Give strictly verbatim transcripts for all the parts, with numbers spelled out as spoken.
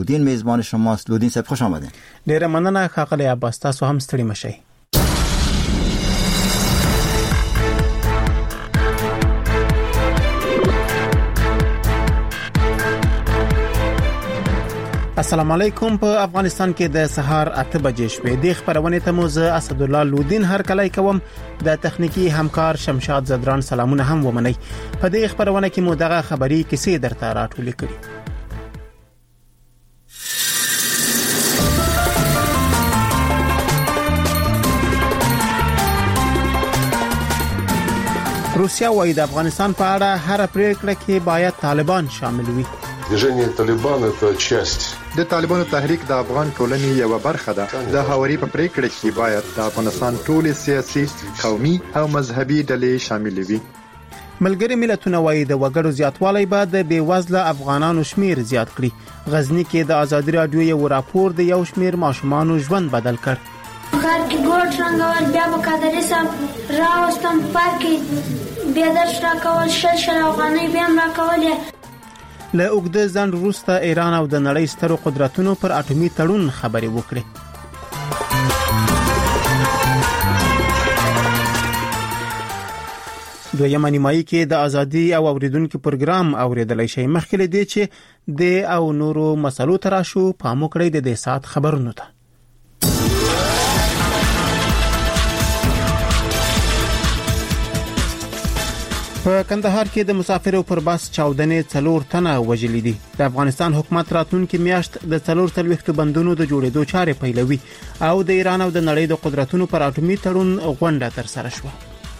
لودین میزبان شماست. لودین صاحب خوش آمدین. ډیره مننه ښاغلی عباس، تاسو هم ستړي مشئ. السلام علیکم. په افغانستان کې د سهار اته بجې شوې. د خبرونه ته مو زه اسد الله لودین هر کله کوم. د تخنیکی همکار شمشاد زدران سلامونه هم ومني. په دې خبرونه کې مو دغه خبري کیسې درته راټولې کړې. روسیا وايي د افغانستان په اړه هر پریکړه کې باید طالبان شامل وي. движение طالبان это часть د طالبانو تحریک د افغان ټولنې یو برخه ده. د هواري په پریکړه کې باید د افغانستان ټول سیاسي، قومي او مذهبي ډلې شامل وي. ملګری ملتونه وايي د وګړو زیاتوالی به د بیوزله افغانانو شمیر زیات کړي. غزنی کې د ازادي رادیو یو راپور د یو شمیر ماشومانو ژوند بدل کړ. غار کې ګوډ رنگول بیا په قادرې سم راوستم پارکې بیا درس راکول شل شل افغانۍ بیا راکول. له اوږده ځنډ وروسته ایران او د نړۍ سترو قدرتونو پر اټومي تړون خبرې وکړې. دویمه نیمایي کې د ازادي او اوریدونکو پروګرام اوریدلای شي. مخکې له دې چې د او نورو مسلو تراشو پام وکړئ د دې سات خبرونو ته. په کندهار کې د مسافرو پر باس چاودنې څلور تنه وژلي دي. د افغانستان حکومت راتلونکي میاشت د څلور څلوېښتو بندونو د جوړېدو چارې پیلوي او د ایران او د نړۍ د قدرتونو پر اټومي تړون غونډه ترسره شوه.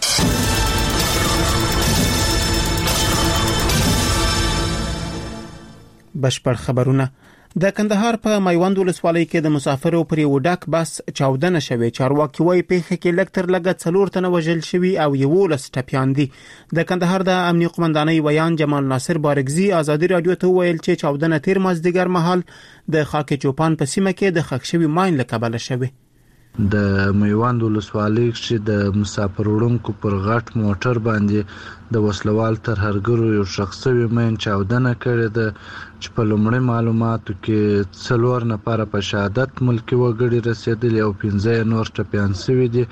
بشپړ خبرونه. د کندهار په میوند ولسوالۍ کې د مسافرو پر یو ډک بس چاودنه شوې. چارواکي وايي پیښه کې لکتر لګه څلور تنه وژل شوي او یولس ټپیان دي. د کندهار د امنیه قومندانۍ ویان جمال ناصر بارګزي ازادي رادیو ته ویل چې چاودنه تیر مازدیګر مهال د خاک چوپان په سیمه کې د خښ شوي ماین له کبله شوې. د میوند ولسوالۍ کې د مسافر وړونکو پر غټ موټر باندې د وسلوال ترهګرو یو شخصي مین چاودنه کړې ده چې په لومړی معلوماتو کې څلور نفر په شهادت ملکی وګړي رسیدلي او پنځه نور ټپیان شوي دي.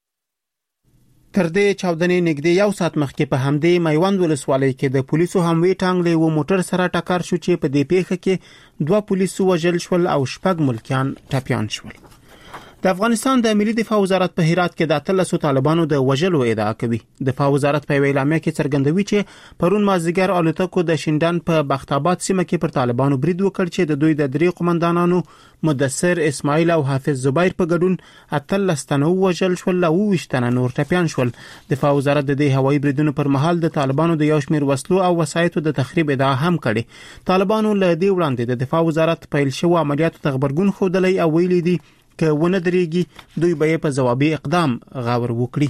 تر دې چاودنې نږدې یو ساعت مخکې په همدې میوند ولسوالۍ کې د پولیسو هموي ټانګ له و موټر سره ټکر شو چې په دې پیښه کې دوه پولیسو وژل شول او شپږ ملکیان ټپیان شول. د افغانستان د ملي دفاع وزارت په هرات کې د اتلسو طالبانو د وژلو ادعا کوي. دفاع وزارت په اعلامیه کې څرګندوي چې پرون مازدیګر الوتکو د شینډان په بختاباد سیمه کې پر طالبانو برید وکړ چې د دوی د درې قومندانانو مدثر اسماعیل او حافظ زبیر په ګډون اتلس تنه وژل شول او اووه تنه نور ټپیان شول. دفاع وزارت د دې هوایي بریدونو پر مهال د طالبانو د یو شمیر وسلو او وسایطو د تخریب ادعا هم کړې. طالبانو له دې وړاندې د دفاع وزارت پیل شوی عملیاتو ته خبرګون ښودلی او ویلي دي که ونه درېږي دوی به په ځوابي اقدام غور وکړي.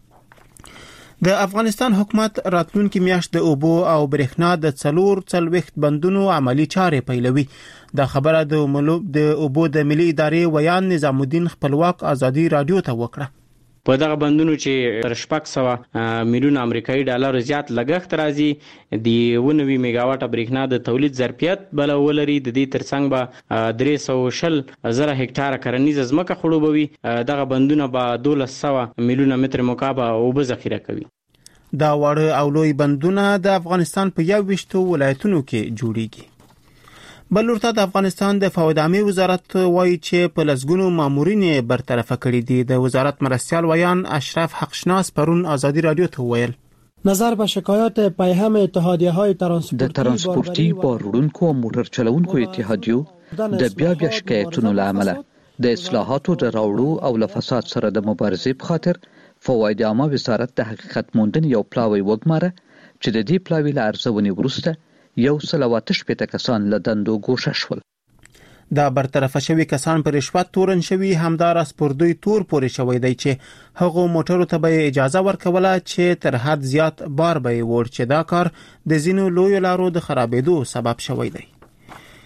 د افغانستان حکومت راتلونکي میاشت د اوبو او برېښنا د څلور څلوېښت بندونو عملی چارې پیلوي. دا خبره د ملوب د اوبو د ملي ادارې ویان نظام الدین خپلواک ازادي رادیو ته وکړه. په دغه بندونو چې تر شپږ سوه میلیون امریکایي ډالر زیات لګښت راځي. د اووه نوي میگاواټه برېښنا د تولید ظرفیت بل ولري. د دې ترڅنګ به درې سوه شل زره هکټاره کرنیزه ځمکه خړوبوي. دغه بندونه به دولس سوه میلیونه متر مکعب اوبه ذخیره کوي. دا واړه او لوی بندونه د افغانستان په یو ویشتو ولایتونو کې جوړیږي. بل ورته د افغانستان د فودامي وزارت وایي چې په لسګونو مامورین برطرف کړي دي. د وزارت مرستیال ویان اشرف حقشناس پرون ازادي رادیو ته ویل نظر به شکایات پیهم اتحادیه های ترانسپورتی د ترانسپورتي بارونکو او موټر چلونکو اتحادیو د بیا بیا شکایتونو له امله د اصلاحاتو د راوړو او له فساد سره د مبارزې په خاطر فواید عامه وزارت د حقیقت موندنې یو پلاوی وګماره چې د دې پلاوی له ارزونې وروسته یو سل او اته شپېته کسان له دندو ګوښه شول. دا برطرف شوی کسان پر رشوت تورن شوی همداراز پر دوی تور پورې شوی دی چې هغه موټرو ته به اجازه ورکوله چې تر حد زیات بار به وړ چې دا کار د زینو لوی لارو د خرابېدو سبب شوی دی.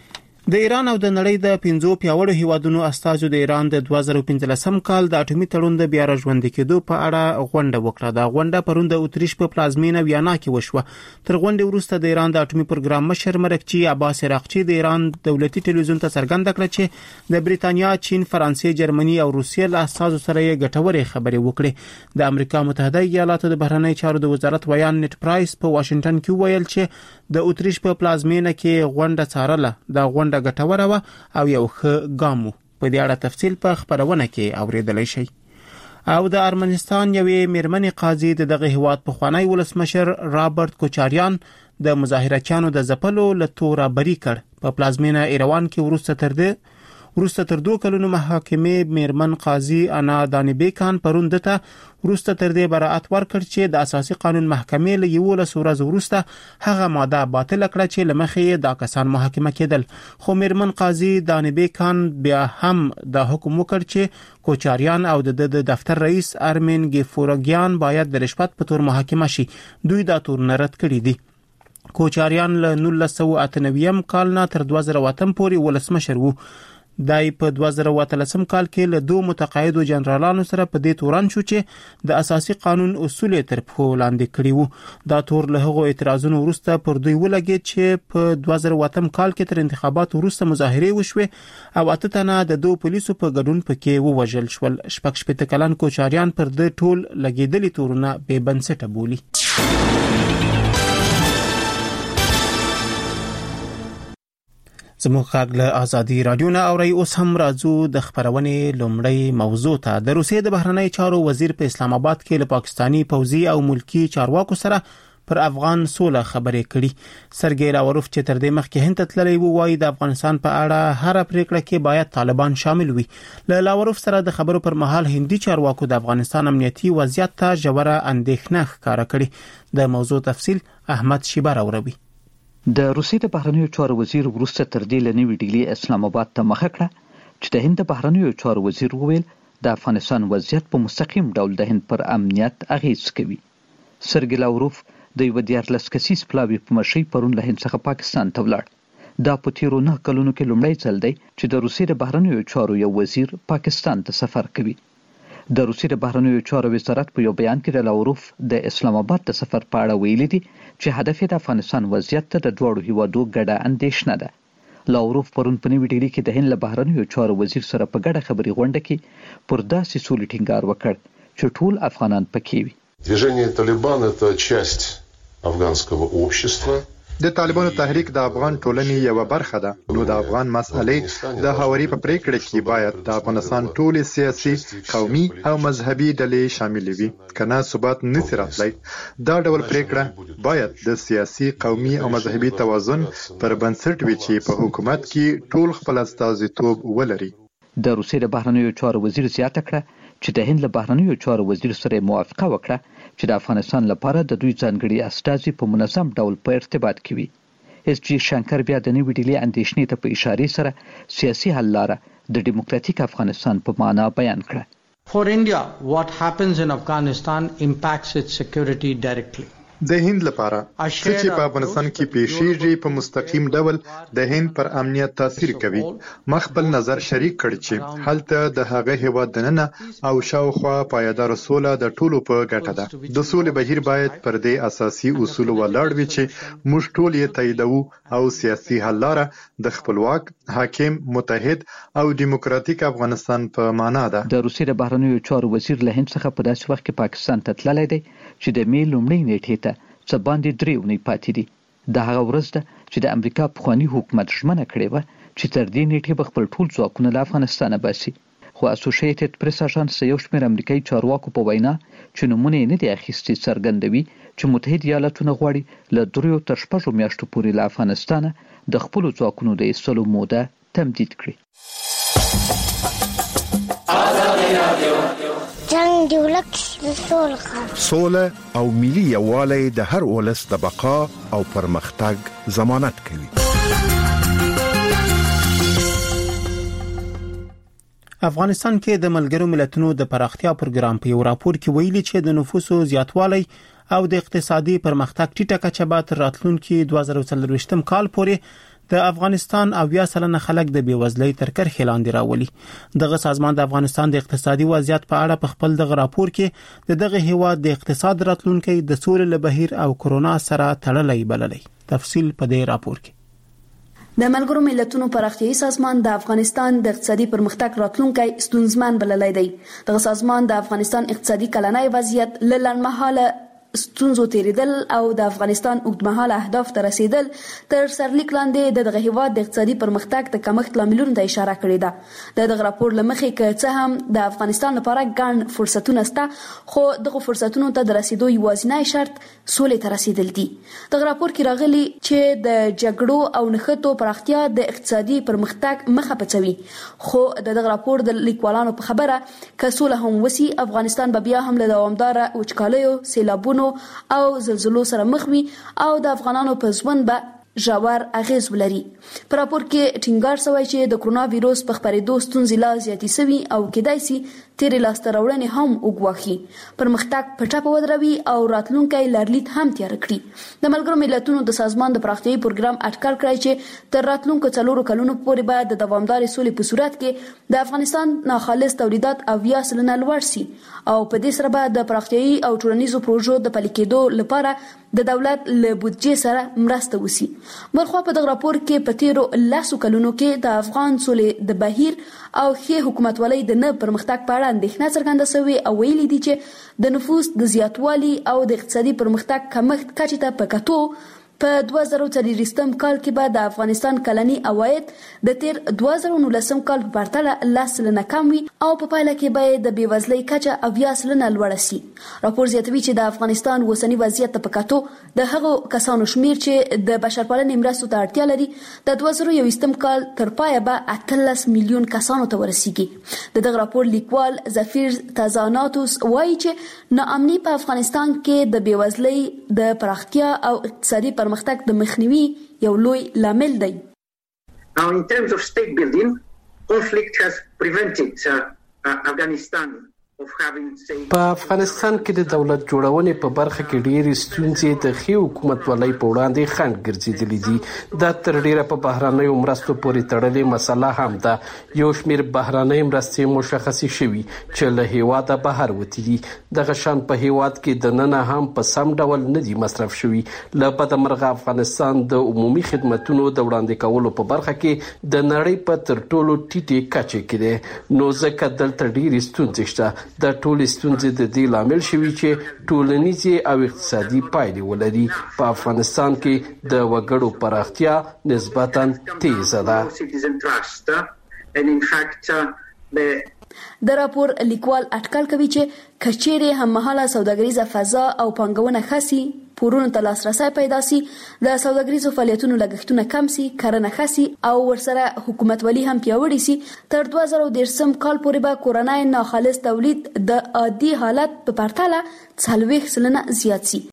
د ایران او د نړۍ د پنځو پیاوړو هیوادونو استازو د ایران د دوه زره پنځلسم کال د اټومي تړون د بیا راژوندي کېدو په اړه غونډه وکړه. دا غونډه پرون د اتریش په پلازمینه ویانا کې وشوه. تر غونډې وروسته د ایران د اټومي پروګرام مشر مرکچی عباس عراقچی د ایران دولتي ټلویزیون ته څرګنده کړه چې د بریتانیا، چین، فرانسې، جرمني او روسیې له استازو سره یې ګټورې خبرې وکړې. د امریکا متحده ایالاتو د بهرنی چارو د وزارت ویان نیټ پرایس په واشنگټن کې ویل چې د اتریش په پلازمینه کې غونډه څارله. دا غونډه ګټوره و او یو ښه ګام و. په دې اړه تفصیل په خبرونه کې اوریدلای شئ. او د ارمنستان یوې میرمنې قاضي د دغه هیواد پخوانی ولسمشر رابرټ کوچاریان د مظاهرچیانو د ځپلو له توره بری کړ. په پلازمینه ایروان کې وروسته تر دې وروسته تر دوه کلونو محاکمې میرمن قاضي انا دانیبیکان پرون دته وروسته تر دې براءت ورکړ چې د اساسي قانون محکمې له یولس ورځې وروسته هغه ماده باطل کړه چې لمخې دا کسان محاکمه کېدل. خو میرمن قاضي دانیبیکان بیا هم دا حکم وکړ چې کوچاریان او د دفتر رئیس ارمین ګیفورګیان باید د رشوت په تور محاکمه شي. دوی دا تور رد کړی دي. کوچاریان له نولس سوه اته نوي کال نه تر دوه زره اووه پورې ولسمشر وو. دای په دوه زره اووه کال کې له دوه متقاعدو جنرالانو سره په دې تورن شو چې د اساسي قانون اصول تر پښو لاندې کړی وو. دا تور له هغو اعتراضونو وروسته پر دوی ولګید چې په دوه زره اووه کال کې تر انتخاباتو وروسته مظاهرې وشوې او اته تنه د دوه پولیسو په ګډون پکې ووژل شول. شپږ شپېته کلن کوچاریان پر د ټول لګیدلي تورونه بې بنسټه بولي. زموږ غږ له ازادي رادیو نه اوري. اوس هم راځو د خبرونې لومړی موضوع ته. د روسیې د بهرنی چارو وزیر په اسلام آباد کې له پاکستانی پوځي او ملکی چارواکو سره پر افغان سوله خبرې کړي. سرګی لاوروف چې تر دې مخکې هند ته تللی و وایي د افغانستان په اړه هر پریکړه کې باید طالبان شامل وي. له لاوروف سره د خبرو پر مهال هندي چارواکو د افغانستان امنیتي وضعیت ته ژوره اندېښنه ښکاره کړې. د موضوع تفصیل احمد شیبه راوړي. د روسیې د بهرنیو چارو وزیر وروسته تر دې له نوې ډیلي اسلام آباد ته مخه کړه چې د هند د بهرنیو چارو وزیر وویل د افغانستان وضعیت په مستقیم ډول د هند پر امنیت اغیز کوي. سرګی لاوروف د یو دیارلس کسیز پلاوي په مشرۍ پرون له هند څخه پاکستان ته ولاړ. دا په تیرو نه کلونو کې لومړی ځل دی چې د روسیې د بهرنیو چارو یو وزیر پاکستان ته سفر کوي. د روسیې د بهرنیو چارو وزارت په یو بیان کې د لاوروف د اسلام آباد د سفر په اړه ویلي دي چې هدف یې د افغانستان وضعیت ته د دواړو هیوادو ګډه اندېښنه ده. لاوروف پرون په نوې ډیلي کې د هند له بهرنیو چارو وزیر سره په ګډه خبري غونډه کې پر داسې سولې ټینګار وکړ چې ټول افغانان پکې وي. Движение «Талибан» — это часть афганского общества. د طالبانو تحریک د افغان ټولنې یو برخه ده. نو د افغان مسئلې د هواري په پریکړه کې باید د افغانستان ټولې سیاسي، قومي او مذهبي ډلې شامل وي. کنه ثبات نشي راتلی. دا ډول پریکړه باید د سیاسي، قومي او مذهبي توازن پر بنسټ وي چې په حکومت کې ټول خپل استازیتوب ولري. د روسیې د بهرنیو چارو وزیر زیاته کړه چې د هند له بهرنیو چارو وزیر سره موافقه وکړه چې د افغانستان لپاره د دوی ځانګړي استازي په منظم ډول په ارتباط کې وي. اس جی شنکر بیا د نوې ډیلي اندېښنې ته په اشارې سره سیاسي حل لاره د ډیموکراتیک افغانستان په معنا بیان کړه. For India, what happens in Afghanistan impacts its security directly. د هند لپاره څه چې په افغانستان کې پیښیږي په مستقیم ډول د هند پر امنیت تاثیر کوي. ما خپل نظر شریک کړ چې هلته د هغه هیواد دننه او شاوخوا پایدار سوله د ټولو په ګټه ده. د سولې بهیر باید پر دې اساسي اصول ولاړ وي چې موږ ټول یې تاییدوو او سیاسي حل لاره د خپلواک، حاکم، متحد او دیموکراتیک افغانستان په معنا ده. د روسیې د بهرنیو چارو وزیر له هند څخه په داسې وخت کې پاکستان ته تللی دی چې د می لومړۍ نیټې ته څه باندې درې اونۍ پاتې دي. د هغه ورځ ده چې د امریکا پخواني حکومت ژمنه کړې وه چې تر دې نیټې به خپل ټول ځواکونه له افغانستانه باسي. خو اسوسییټډ پریس اژانس یو شمېر امریکایي چارواکو په وینا چې نومونه یې نه دي اخیستي څرګندوي چې متحد ایالتونه غواړي له دریو تر شپږو میاشتو پورې له افغانستانه د خپلو ځواکونو د ایستلو موده تمدید کړي. جنگ دی ولک سوله سوله او ملي یووالی د هر ولس د بقا او پرمختګ ضمانت کوي. افغانستان کې د ملګرو ملتونو د پراختیا پروګرام په یو راپور کې ویلي چې د نفوسو زیاتوالی او د اقتصادي پرمختګ ټیټه کچه به تر راتلونکي دوه زره څلرویشتم کال پورې د افغانستان اویا سلنه خلک د بیوزلۍ تر کرښې لاندې راولي. دغه سازمان د افغانستان د اقتصادي وضعیت په اړه په خپل دغه راپور کې د دغه هیواد د اقتصاد راتلونکي د سولې له بهیر او کرونا سره تړلی بللی. تفصیل په دې راپور کې. د ملګرو ملتونو پراختیایي سازمان د افغانستان د اقتصادي پرمختګ راتلونکي ستونزمن بللی دی. دغه سازمان د افغانستان اقتصادي کلنی وضعیت له لنډمهاله ستونزو تیریدل او د افغانستان اوږدمهاله اهداف ته رسیدل تر سرلیک لاندې د دغه هیواد د اقتصادي پرمختګ د کمښت لاملونو ته اشاره کړې ده. د دغه راپور له مخې که څه هم د افغانستان لپاره ګڼ فرصتونه شته، خو دغه فرصتونو ته د رسیدو یوازینی شرط سولې ته رسیدل دي. دغه راپور کې راغلي چې د جګړو او نښتو پراختیا د اقتصادي پرمختګ مخه پڅوي، خو د دغه راپور د لیکوالانو په خبره که سوله هم وسی، افغانستان به بیا هم له دوامداره وچکالیو، سیلابونو او زلزلو سره مخ وي او د افغانانو په ژوند به ژور اغیز ولري. په راپور کې ټینګار شوی چې د کرونا وایروس په خپرېدو ستونزې لا زیاتې شوي او کېدای شي تیرې لاسته راوړنې هم وګواښي، پرمختګ په ټپه ودروي او راتلونکی لارلید هم تیاره کړي. د ملګرو ملتونو د سازمان د پراختیایي پروګرام اټکل کړی چې تر راتلونکو څلورو کلونو پورې به د دوامدارې سولې په صورت کې د افغانستان ناخالص تولیدات اویا سلنه لوړ شي او په دې سره به د پراختیایي او ټولنیزو پروژو د پلي کېدو لپاره د دولت له بودجې سره مرسته وشي. برخوا په دغه راپور کې په تیرو لسو کلونو کې د افغان سولې د بهیر او ښې حکومتولۍ د نه پرمختګ په اړه اندېښنه څرګنده شوې او ویلي دي چې د نفوس د زیاتوالي او د اقتصادي پرمختګ کمښت کچې ته په کتو په دوه زره څلوېښتم کال کې به د افغانستان کلني عواید د تیر دوه زره نولسم کال په پرتله لس سلنه کم وي او په پایله کې به د بېوزلۍ کچه اویا سلنه لوړه شي. راپور زیاتوي چې د افغانستان اوسني وضعیت ته په کتو د هغو کسانو شمیر چې د بشرپالنې مرستو ته اړتیا لري د دوه زره یوویشتم کال تر پایه به اتلس میلیون کسانو ته ورسیږي. د دغه راپور لیکوال زفیر تازاناتوس وایي چې ناامني په افغانستان کې د بېوزلۍ د پراختیا او اقتصادي پرمختګ د مخنیوي یو لوی لامل دی. Now in terms of state building, conflict has prevented uh, uh, Afghanistan په افغانستان کې د دولت جوړونې په برخه کې ډېرې ستونزې د ښې حکومتولۍ په وړاندې خنډ ګرځېدلې دي. دا تر ډېره په بهرنیو مرستو پورې تړلې مسله هم ده. یو شمېر بهرنۍ مرستې مشخصې شوي چې له هیواده بهر وتې دي. دغه شان په هیواد کې دننه هم په سم ډول نه دي مصرف شوي. له بده مرغه افغانستان د عمومي خدمتونو د وړاندې کولو په برخه کې د نړۍ په تر ټولو ټیټې کچې کې دی، نو ځکه دلته ډېرې ستونزې شته. د ټولې ستونزې د دې لامل شوي چې ټولنیزې او اقتصادي پایلې ولري. په افغانستان کې د وګړو پراختیا نسبتاً تیزه ده. د راپور لیکوال اټکل کوي چې کچېرې هممهاله سوداګریزه فضا او پانګونه خسي، پورونو ته لاسرسی پیدا سي، د سوداګریزو فعالیتونو لګښتونه کم سي، کرنه خسي او ورسره حکومتولي هم پیاوړې سي، تر دوه زره دېرشم کال پورې به کورنی ناخالص تولید د عادي حالت په پرتله څلوېښت سلنه زیات سي.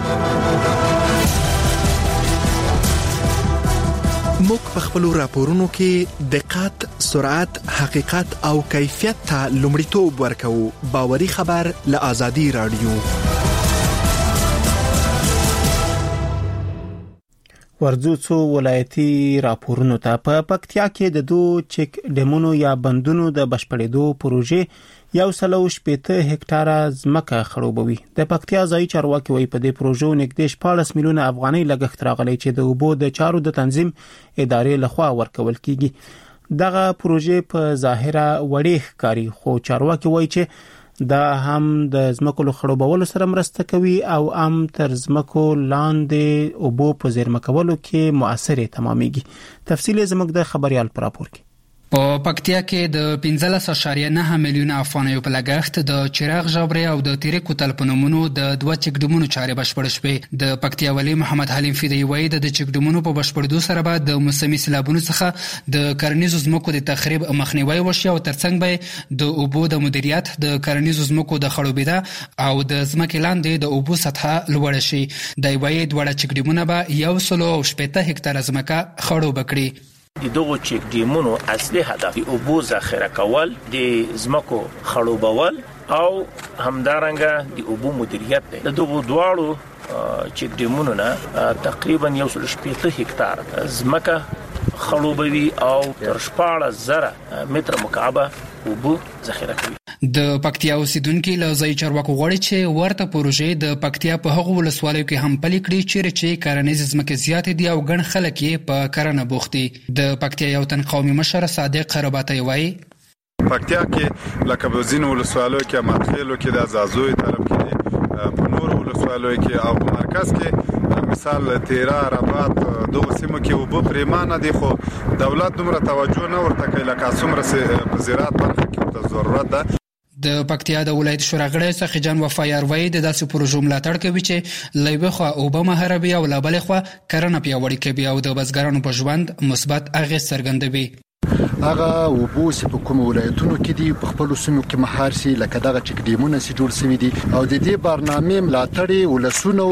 موږ په خپل راپورونو کې دقت، سرعت، حقیقت او کیفیت ته لومړیتوب ورکوو. باوري خبر له آزادي رادیو. ورځو څو ولایتي راپورونو ته. په پکتیا کې د دوه چک ډیمونو یا بندونو د بشپړېدو پروژې یو سلو شپېته هکټاره ځمکه خړوبوي. د پکتیا ځایي چارواکي وایي په دې پروژو نږدې شپاړس میلیونه افغانۍ لګښت راغلی چې د اوبو د چارو د تنظیم ادارې لخوا ورکول کیږي. دغه پروژې په ظاهره وړې ښکاري، خو چارواکي وایي چې دا هم د ځمکو له خړوبولو سره مرسته کوي او هم تر ځمکو لاندې اوبو په زیرمه کولو کې مؤثرې تمامېږي. تفصیل زموږ د خبريال پر راپور کې. په پکتیا کې د پنځلس اعشاریه نه میلیونه افغانیو په لګښت د چراغ ژبرې او د تیرې کوتل په نومونو د دوه چک ډیمونو چارې بشپړ شوې. د پکتیا والی محمد حلیم فدایي وایي د چک ډیمونو په بشپړېدو سره به د موسمي سیلابونو څخه د کرنیزو ځمکو د تخریب مخنیوي وشي او ترڅنګ به د اوبو د مدیریت، د کرنیزو ځمکو د خړوبېدا او د ځمکې لاندې د اوبو سطحه لوړه شي. د وایي دواړه چک ډیمونه به یو سلو شپېته هکټاره ځمکه خړوبه کړي. د دغو چک ډیمونو اصلي هدف د اوبو ذخیره کول، د ځمکو خړوبول او همدارنګه د اوبو مدیریت دی. د دغو دواړو چک ډیمونو نه تقریبا یو سل شپېته هکټار ځمکه خړوبوي او تر شپاړس زره متر مکعب اوبه ذخیره کوي. د پکتیا اوسیدونکو له ځای چارواکو غواړي چې ورته پروژې د پکتیا په هغو ولسوالیو کې هم پلي کړي چیرې چې کرنیز ځمکې زیاتې دي او ګڼ خلک یې په کرنه بوخت دي. د پکتیا یو تن قومي مشر صادق رباطی وایي پکتیا کې لکه بزین ولسوالیو کې ماتخیلو کې د زازوی طرف کې په نور ولسوالیو کې او په مرکز کې مثال تیرا رباط دغه سیمو کې وبو پریمانه دي خو دولت دومره توجه نه ورته کوي لکه څومره په زراعت برخه کې ته ضرورت ده. د پکتیا د ولایت شورا غړی څخه جان وفایار وایي د داسې پروژو ملاتړ کوي چې لوی خو اوبه مهربي او لا بل خو کرنه پیاوړې کوي او د بزګرانو په ژوند مثبت اغېز څرګندوي. هغه وبو چې په کوم ولایتونو کې دي په خپل سیمو کې مهار سي لکه دغه چې ډیمونه سي جوړ شوی دي او د دې برنامه ملاتړ ولسونو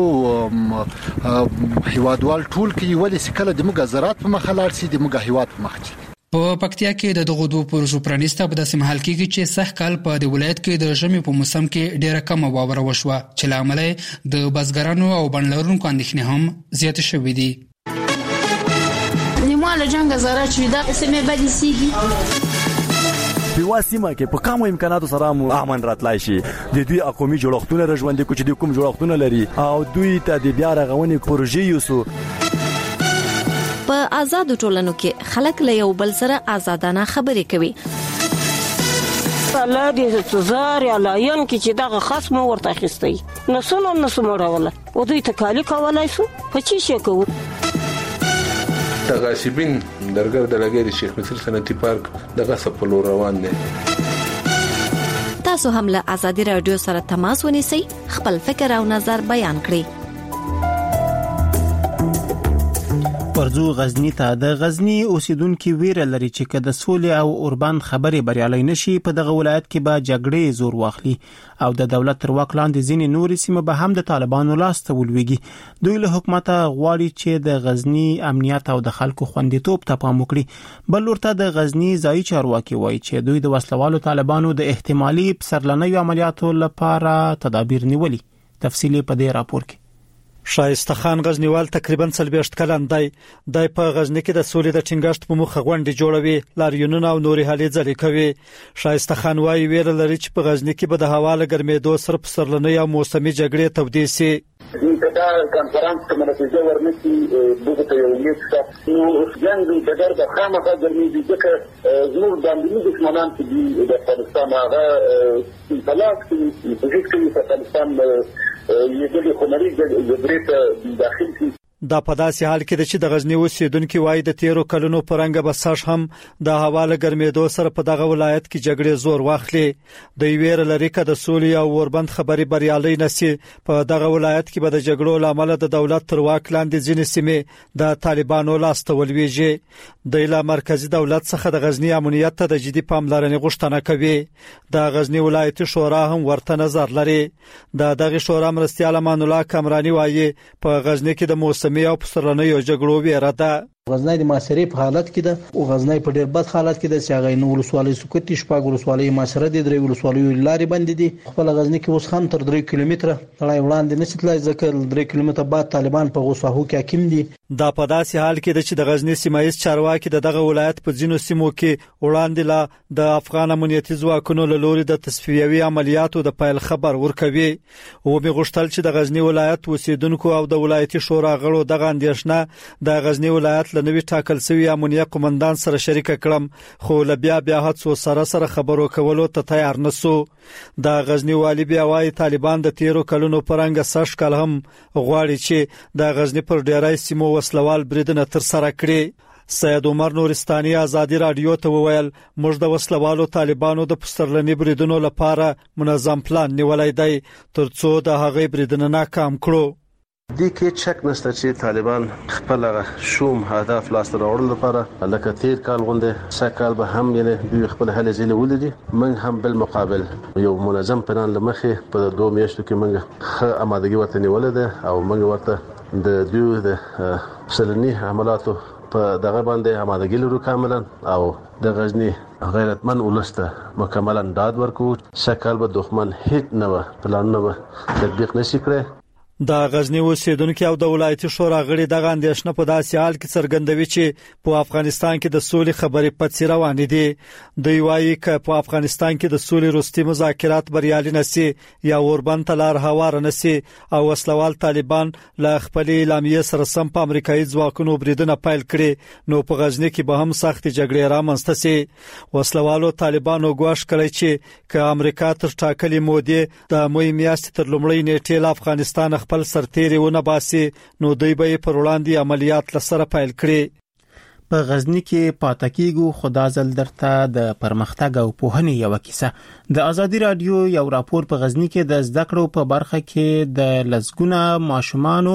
هیوادوال ټول کې ولې سکله د موږ زراعت په مخالار سي د موږ هیواد په مخ کې په پکتیا کې د دغو دوه پروژو پرانیسته په داسې محل کې چې سخت کال په د ولایت کې د ژمي په موسم کې ډیره کم واوره وشوه چې لامل د بزګرانو او بڼلرونکو اندېښنې هم زیات شوې دي. نیماله جنگ زراعت چې دا سمې بدې سیږي په واسمه کې په کومو امکاناتو سره مو امن راتلای شي د دوی اقومي جوړښتونه رژوندې کوچ دي کوم جوړښتونه لري او دوی ته د بیا رغونې پروژې یوسو. په آزاد ټولنو کې خلک له یو بل سره آزادانه خبرې کوي. الله دې تزار یا لاین کې چې دغه خصم ورته اخیستی نو سونو نو سموړول او دوی ته کالی کولای شو په چی شي کوو. تغاسبین درګر د لګری شیخ مصر صنعتي پارک دغه سپلو روان دي. تاسو هم له آزادي رادیو سره تماس ونیسئ خپل فکر او نظر بیان کړئ. ورځو غزنی ته د غزنی اوسیدونکو ویره لري چې کله سولې او اوربان خبرې بریالي نشي په دغه ولایت کې به جګړې زور واخلي او د دولت تر واک لاندې ځینې نورې سیمې به هم د طالبانو لاس ته ولويږي. دوی له حکومت غواړي چې د غزنی امنیت او د خلکو خوندیتوب ته پام وکړي. بل ورته د غزنی ځای چارواکي وایي چې دوی د وسلوالو طالبانو د احتمالي پسرلنیو عملیاتو لپاره تدابیر نیولي. تفصیلی په دې راپور کې شایسته خان غزنیوال تقریبا څلوېښت کلن دی. د په غزنی کې د سولې د ټینګښت په مخه غونډې جوړوي لاریونونه او نوري حالې ځلې کوي. شایسته خان وايي ویره لري چې په غزنی کې به د هوا له ګرمېدو سره پسرلنۍ او موسمي جګړې تودې سي. دا کانفرنس کومه نتیجه ورنکي دغه ته یو لیک نو ځان د دغه د خامخا ګرمېږي چې زموږ د امنیتي دښمنان چې د افغانستان هغه بلاک چې په دې کې افغانستان یې د خمري جبري ته داخل شي. دا په داسې حال کې چې د غزنی اوسیدونکو وایي د تیرو کلونو پرنګ بساش هم د حواله ګرمېدو سره په دغه ولایت کې جګړې زور واخلي. د ویره لري چې د سولې او اوربند خبري بریالي نشي په دغه ولایت کې به د جګړو لامل د دولت تر واک لاندې ځینې سیمې د طالبانو لاس ته ولويږي. د اله مرکزی دولت څخه د غزنی امنیت ته د جدي پاملرنې غوښتنه کوي. د غزنی ولایتي شورا هم ورته نظر لري. د دغه شورا مرستيال امان الله کمرانی وایي په غزنی کې د موسم او پسرلنۍ او جګړو ویره ده. غزنی د معاصرې په حالت کې ده او غزنی په ډېر بد حالت کې ده چې هغه نو ولسوالۍ سکوتي شپږ ولسوالۍ معاصره دي درې ولسوالۍ لارې بند دي. خپل غزنی کې اوس هم تر درې کیلومتره تړای وړاندې نشي تلای ځکه درې کیلومتره بعد طالبان په غوساهو کې حاکم دي. دا په داسې حال کې ده چې د غزنی سیمایي چارواکي دغه ولایت په ځینو سیمو کې وړاندې لا د افغان امنیتي ځواکونو له لوري د تصفیوي عملیاتو د پیل خبر ورکوي. او به غوښتل چې د غزنی ولایت اوسیدونکو او د ولایتي شورا غړو دغه اندیشنه د غزنی ولایت له نوي ټاکل شوی امنیه قومندان سره شریک کړم خو لبیا بیا هڅو سره سره خبرو کولو ته تیار نسو. د غزنی والی بیا وايي طالبان د تیرو کلونو پرنګ سش کال هم غواړي چې د غزنی پر ډیرای سیمو وسلوال بریدنه تر سره کړي. سید عمر نورستاني آزادي رادیو ته وویل موږ د وسلوالو طالبانو د پسرلنی بریدونو لپاره منظم پلان نیولای دی ترڅو د هغې بریدنه ناکام کړو. دې کې شک نشته چې طالبان خپل شوم هدف لاس ته راوړل لپاره لکه تیر کال غونډه سکهال به هم یعنی دوی خپل هلې ځلې ولدي. من هم بل مقابل یو منظم پلان لمخې په دوه میاشتو کې موږ ښه آمادګي ورته نیولې ده او موږ ورته د دوی د سلنی عملیاتو په دغه باندې آمادګي لرو کاملا او د غزنی غیرتمن ولسته مکملا داد ورکو. سکهال به دښمن هیڅ نه پلان نه تطبیق نشي کړی. د غزنی اوسیدونکو او د ولایتي شورا غړي دغه اندېښنه په داسې حال کې څرګندوي چې په افغانستان کې د سولې خبرې پڅې روانې دي. دوی وایي چې په افغانستان کې د سولې وروستي مذاکرات بریالي نشي یا اوربند تلار هوار نشي او وسلوال طالبان له خپل اعلامیه سره سم په امریکایي ځواکونو بریدونه پیل کړي نو په غزنی کې به هم سخت جګړې رامنځته شي. وسلوالو طالبانو ګواښ کړی چې ک امریکا تر ټاکلې مودې د مې میاشتې تر لومړۍ نیټې له افغانستان خپل سرتیري ونه باسي نو دوی به پر وړاندې عملیات لسره پیل کړي. په غزنی کې پاتکیګو خدا زل درته د پرمختګ او پوهنې یو کیسه. د ازادي رادیو یو راپور په غزنی کې د زده کړو په برخه کې د لزګونه ماشومان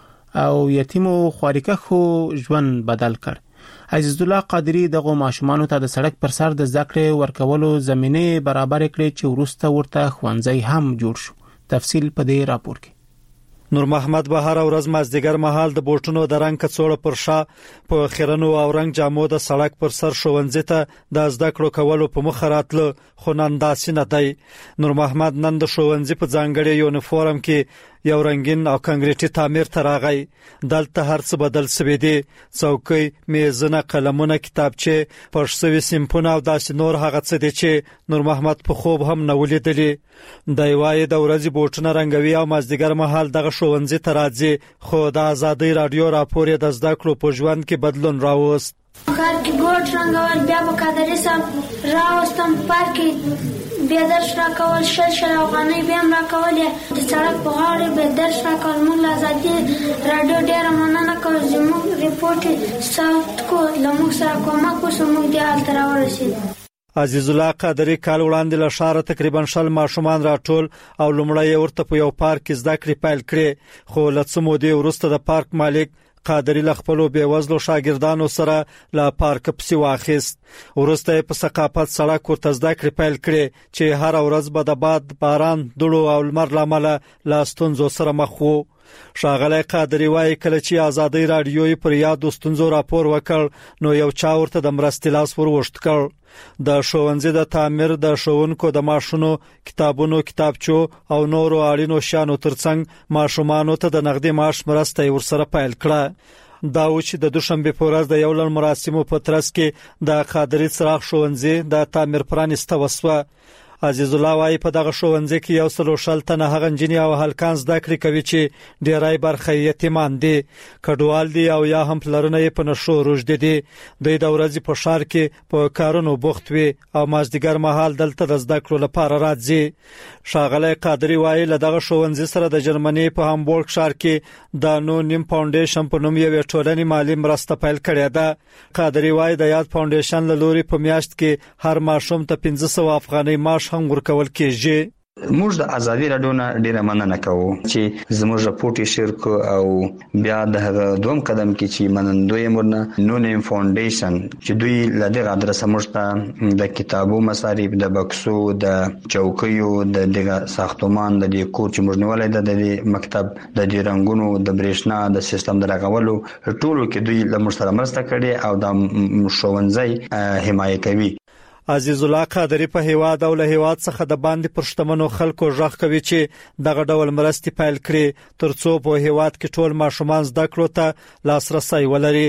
او یتیمو خوارکخو ژوند بدل کړ. عزیز الله قادری دغه ماشومان ته د سړک پر سر د زده کړې ورکولو زمينه برابر کړې چې ورسته ورته خوانځي هم جوړ شو. تفصیل په دې راپور کې. نور محمد به هر ورځ مازدیګر مهال د بوټونو د رنگ کڅوړه پر شا په خیرنو او رنگ جامو د سړک پر سر شوونځي ته د زده کړو کولو په مخ راتله خو نن داسې نه دی. نور محمد نن د شوونځي په ځانګړي یونیفورم کې یو رنگین او کنکریټي تعمیر ته راغی. دلته هر څه بدل شوی دی. څوکۍ، میزونه، قلمونه، کتابچې، پرشوي سیمپونه او داسې نور هغه څه دي چې نور محمد په خوب هم نه ولیدلی. د یوای د ورځې بوټونه رنگوي او مازدیګر مهال دغه شوونځي ته راځي خو د ازادي رادیو راپور د زده کړو په ژوند کې بدلون راوست. کار کې ګوټ رنگول بیا په قادرې سم راوستم پارکې بیا درس راکول شل شل افغانۍ بیا هم راکول د سړک په غاړه به درس راکول. موږ له ازادي رادیو ډېره مننه کوو. زموږ ریپورټ ثبت کو له موږ سره کومک وشو موږ دې هلته راورسېدو. عزیز الله قادری کال وړاندې له ښاره تقریبا شل ماشومان راټول او لومړی ورته په یو پارک زده کړې پیل کړې خو له څه مودې وروسته د پارک مالک قادری له خپل بیوزلو شاګردانو سره له پارک پسې واخیست. وروسته په ثقافت سړک ورته زده کړې پیل کړې چې هر ورځ به د باد، باران، دوړو او لمر لامل له ستونزو سره مخ وو. ښاغلی قادری وایي کله چې ازادي رادیو پر یاد ستونزو راپور وکړ نو یو چا ورته د مرستې لاس وروشت کړ. د ښوونځي د تعمیر، د ښوونکو د ماشونو، کتابونو، کتابچو او نورو اړینو شیانو ترڅنګ ماشومانو ته د نغدي معاش مرسته ورسره پیل کړه. دا و چې د دوشنبه په ورځ د یو لړ مراسمو په ترڅ کې د قادری څراغ ښوونځي د تعمیر پرانسته وسوه. عزیز الله وايي په دغه ښوونځي کې یو سلو شل تنه هغه انجنیر او هلکان زده کړې کوي چې ډیرای برخه یتیمان دي، کډوال دي او یا هم پلرونه په نشو روزدي دي. دوی د ورځې په ښار کې په کارونو بوخت وي او مازدیګر مهال دلته د زده کړو لپاره راځي. ښاغلی قادری وايي له دغه ښوونځي سره د جرمني په هامبورګ ښار کې د نو نیم فاونډیشن په نوم یو ټولنې مالی مرسته پیل کړې ده. قادری وايي د یاد فاونډیشن له لوري په میاشت کې هر ماشوم ته پنځه سوه افغانۍ معاش هم ورکول کېږي. موږ د ازادي رادیو نه ډیره مننه کوو چې زموږ راپورټ شیر کو او بیا د هغه دوم قدم کې چې منندوی مرنه نو نیم فاونډیشن چې دوی له دغه ادرسه موږ ته د کتابو مصارف، د بکسو، د چوکیو، د دغه ساختمان، د ډیکور چې موږ نیولای د مکتب، د دې رنگونو، د برېښنا د سیستم درغولو ټولو کې دوی له موږ سره مرسته کړې او د ښوونځي حمایت کوي. عزیز الله قادری په هیواد او له هیواد څخه د باندې پرشتمنو خلکو ژغ کوي چې دغه ډول مرستې پیل کړي ترڅو په هیواد کې ټول ماشومان زده کړو ته لاسرسي ولري.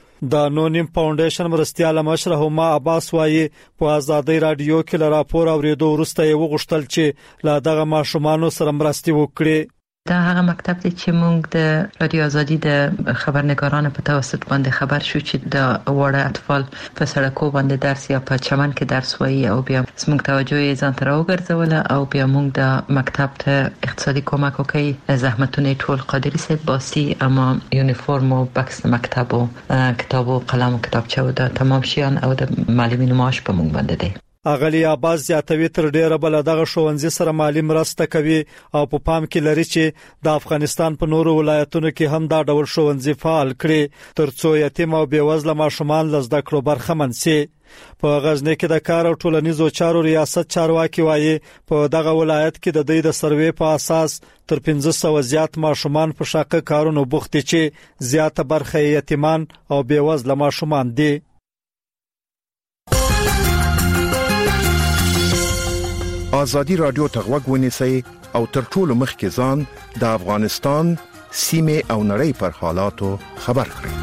د نو نیم فاونډیشن مرستیال مشر هما عباس وايي په ازادي رادیو کې له راپور اوریدو وروسته یې وغوښتل چې له دغه ماشومانو سره مرستې وکړي. دا هغه مکتب دی چې موږ د رادیو ازادي د خبرنګارانو په توسط باندې خبر شو چې د وړه اطفال په سړکو باندې درس یا په چمن کې درس وایي او بیا موږ توجه یې ځان ته راوګرځوله او بیا موږ د مکتب ته اقتصادي کومک وکړي. زحمتونه ټول قادری صاحب باسي اما یونیفورم او بکس مکتب او کتاب او قلم او کتابچه او د تمام شیان او د معلمینو معاش په موږ باندې دی. اغلی عباس زیاتوي تر ډیره بل دغه ښوونځي سره مالی مرسته کوي او په پام کې لري چې د افغانستان په نورو ولایتونو کې هم دا ډول ښوونځي فعال کړي ترڅو یتیم او بیوزله ماشومان لزده کړو برخمن شي. په غزنی کې د کار او ټولنیزو چارو ریاست چارواکي وایي په دغه ولایت کې د دوی د سروې په اساس تر پنځه سوه زیات ماشومان په شاقه کارونو بوخت دي چې زیاته برخه یتیمان او بیوزله ماشومان دي. ازادي رادیو ته غوږ ونیسئ او تر ټولو مخکې ځان د افغانستان سیمه او نړۍ پر حالاتو خبر کړئ.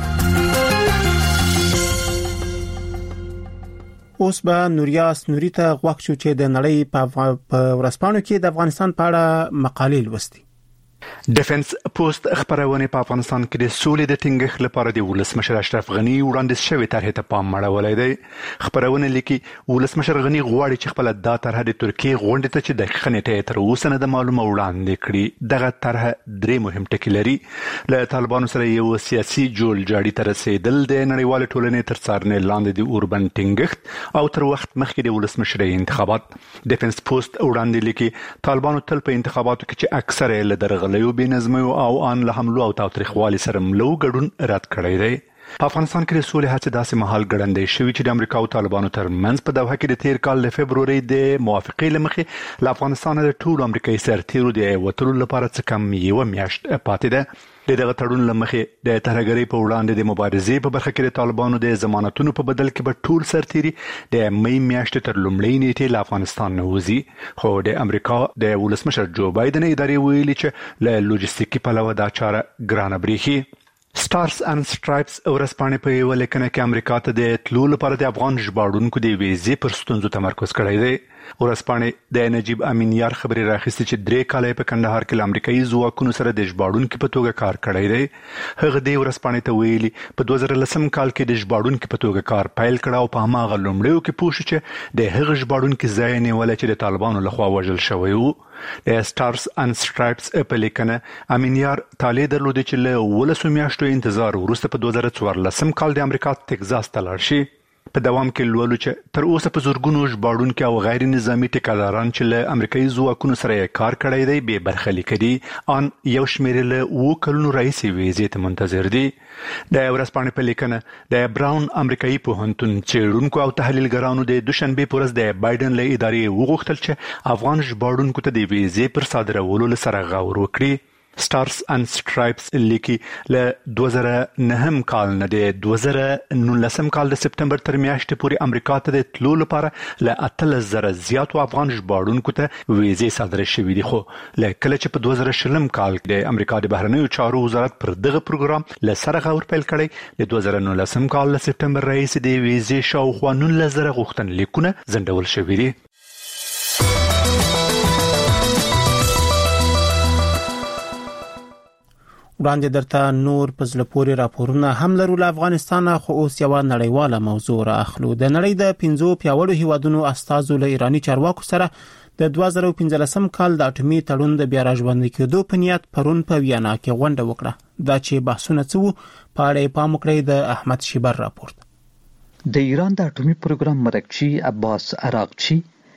اوس به نوریاس نوری ته غوښ شو چې د نړۍ په ورځپاڼو کې د افغانستان په اړه مقالې لوستي. ډیفنس پوسټ خبرونه په افغانستان کې د سولې د ټینګښت لپاره د ولسمشر اشرف غنی وړاندیز شوی طرحه ته پام مړولای دی. خبرونه لیکي ولسمشر غنی غواړي چې خپل د طرحه د ترکیه غونډه ته چې د خنیټه تر اوسه نه د معلومه وړاندې کړي. دغه طرحه درې مهم ټکي لري. له طالبانو سره یو سیاسي جوړ جاړي تر رسیدل، د نړیوال ټولنې تر څارنې لاندې د اوربن ټینګښت او تر وخت مخکې د ولسمشر انتخابات. ډیفنس پوسټ وړاندې لیکي طالبانو تل په انتخاباتو کې چې اکثره له درغ له بنظمو او ان له حملو او تاوتریخوالي سره ملو ګډون رد کړی دی. په افغانستان کې د سولې هڅې داسې مهال ګړندې شوې چې د امریکا او طالبانو ترمنځ په دوحه کې د تیر کال د فبروري د موافقې لمخې له افغانستان د ټولو امریکایي سرتیرو د وټلو لپاره څه کم یو میاشت پاتې ده. دغه تړون لمخې د ترهګرۍ په وړاندې د مبارزې په برخه کې د طالبانو د ضمانتونو په بدل کې به ټول سرتیري د مې میاشتې تر لومړۍ نیټې له افغانستان نه وځي. خو د امریکا د ولسمشر جو بایدن ادارې ویلي چې له لوجستیکي پلوه دا چاره ګرانه بریښي. سټارز اند سټرایپس ورځپاڼې په یو لیکنه کې امریکا ته د تلو لپاره د افغان ژباړونکو د ویزې پر ستونزو تمرکز کړی دی. ورځپاڼې د نجیب امینیار خبري راخستې چې درې کاله په کندهار کې امریکایي ځواکونو سره د ژباړونکو په توګه کار کړی دی. هغه د ورځپاڼې ته ویلي په دوه زره لسم کال کې د ژباړونکو په توګه کار پیل کړ او په هغه لومړیو کې پوښتنه چې د هغه ژباړونکو ځای نیول چې د طالبانو لخوا وژل شوی وو. د سټارز اند سټرایپس په لیکنه امینیار طالع درلود چې له ولسو میاشتو انتظار وروسته په دوه زره څوارلسم کال د امریکا ټکزاس ته لاړ شي. په دوام کې لولو چې تر اوسه په زورګونو ژباړونکو او غیر نظامی ټیکاداران چې له امریکایي ځواکونو سره کار کړی دی به برخلیک دي ان یو شمېر له وو کلونو راځي ویزې ته منتظر دي. د ورځپاڼې په لیکنه د براون امریکایي پوهنتون چیرونکو او تحلیلګرانو د دوشنبه پر ورځ د بایدن له ادارې وغوښتل چې افغان ژباړونکو ته د ویزې پر صادرولو سره غور وکړي. سټارز اند سټرایپس لیکي له دوه زره نهم کال نه د دوه زره نولسم کال د سپتمبر تر میاشتې پورې امریکا ته د تلو لپاره له اتلس زره زیاتو افغان ژباړونکو ته ویزې صادرې شوې دي. خو له کله چې په دوه زره شلم کال د امریکا د بهرنیو چارو وزارت پر دغه پروګرام له سره غور پیل کړی، د دوه زره نولسم کال له سپتمبر راهیسې د ویزې شاوخوا نولس زره غوښتنلیکونه ځنډول شوي دي. وړاندې درته نور په زړه پورې راپورونه هم لرو له افغانستان، خو اوس یو نړیواله موضوع راخلو. د نړۍ د پنځو پیاوړو هیوادونو استازو له ایرانی چارواکو سره د دوه زره پنځلسم کال د اټومي تړون د بیا راژوندي کېدو په نیت پرون په ویانا کې غونډه وکړه. دا چې بحثونه څه وو په اړه پام وکړئ. د احمد شیبر راپورټ. د ایران د اټومي پروګرام مرکچی عباس عراقچی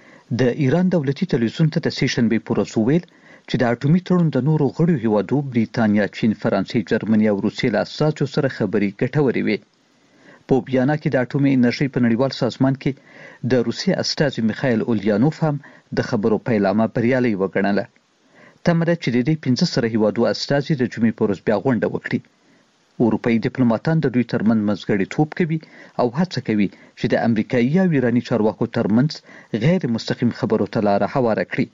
د ایران دولتي تلویزیون ته د سیشن به پروسویل چې د اټومي تړون د نورو غړو هیوادو بریتانیا، چین، فرانسې، جرمني او روسیې له اساسو سره خبرې ګټورې وي. په بیانات کې د اټومي انرژي په نړیوال سازمان کې د روسیې استازي میخایل اولیانوف هم د خبرو پیلامه بریالي وګڼله. تمه ده چې د دې پنځه سره هیوادو استازي د جمعې په ورځ بیا غونډه وکړي. اروپایي ډیپلوماټان د دوی ترمنځ منځګړیتوب کوي او هڅه کوي چې د امریکایي او ایراني چارواکو ترمنځ غیر مستقیم خبرو ته لاره هواره کړي.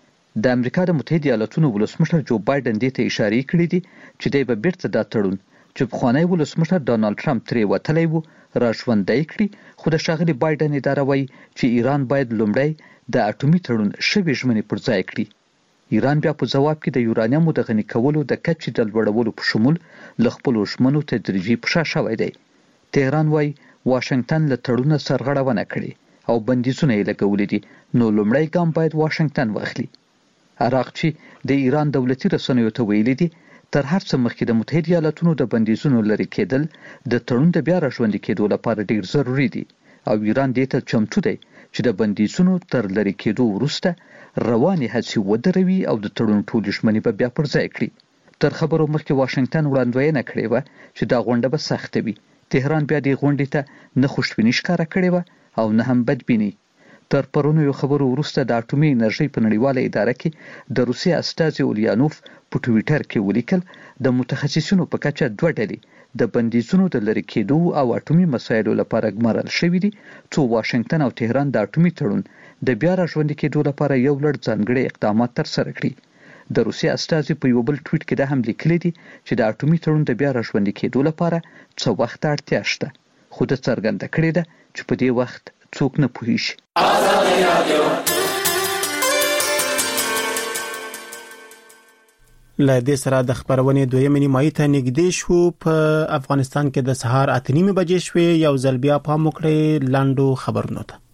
د امریکا د متحده ایالاتونو ولسمشر جو بایدن دې ته اشاره کړې دي چې دی به بیرته دا تړون چې پخوانی ولسمشر ډانلډ ټرمپ ترې وتلی و را ژوندی کړي. خو د ښاغلي بایدن اداره وایي چې ایران باید لومړی د اټومي تړون شوې ژمنې پر ځای کړي. ایران بیا په جواب کې د یورانیمو د غني کولو د کچې د لوړولو په شمول له خپلو ژمنو تدریجي په شا شوی دی. تهران وایي واشنگټن له تړونه سرغړونه کړې او بندیزونه یې لګولي دي، نو لومړی ګام باید واشنگټن واخلي. عراقچی د ایران دولتي رسنیو ته ویلي دي تر هر څه مخکې د متحده ایالاتونو د بندیزونو لرې کېدل د تړون د بیا راژوندي کېدو لپاره ډیر ضروري دي او ایران دې ته چمتو دی چې د بندیزونو تر لرې کېدو وروسته رواني هڅې ودروي او د تړون ټولې ژمنې به بیا پر ځای کړي. تر خبرو مخکې واشنگټن وړاندوینه کړې وه چې دا غونډه به سخته وي. تهران بیا دې غونډې ته نه خوشبیني ښکاره کړې وه او نه هم بدبیني. تر پرونیو خبرو وروسته د اټومي انرژي په نړیواله اداره کې د روسیې استازي اولیانوف په ټویټر کې ولیکل د متخصصینو په کچه دوه ډلې د بندیزونو د لری کېدو او اټومي مسایلو لپاره ګمارل شوې دي چې واشنگټن او تهران د اټومي تړون د بیا راژوندي کېدو لپاره یو لړ ځانګړي اقدامات ترسره کړي. د روسیې استازي په یو بل ټویټ کې دا هم لیکلي دي چې د اټومي تړون د بیا راژوندي کېدو لپاره څه وخت اړتیا شته، خو د څرګنده کړې ده چې په دې وخت څوک نه پوهیږي. له دې سره د خبرونې دویمه نیمایي ته نږدې شو. په افغانستان کې د سهار اته نیمې بجې شوې. یو ځل بیا پام وکړئ لاندو خبرونو ته.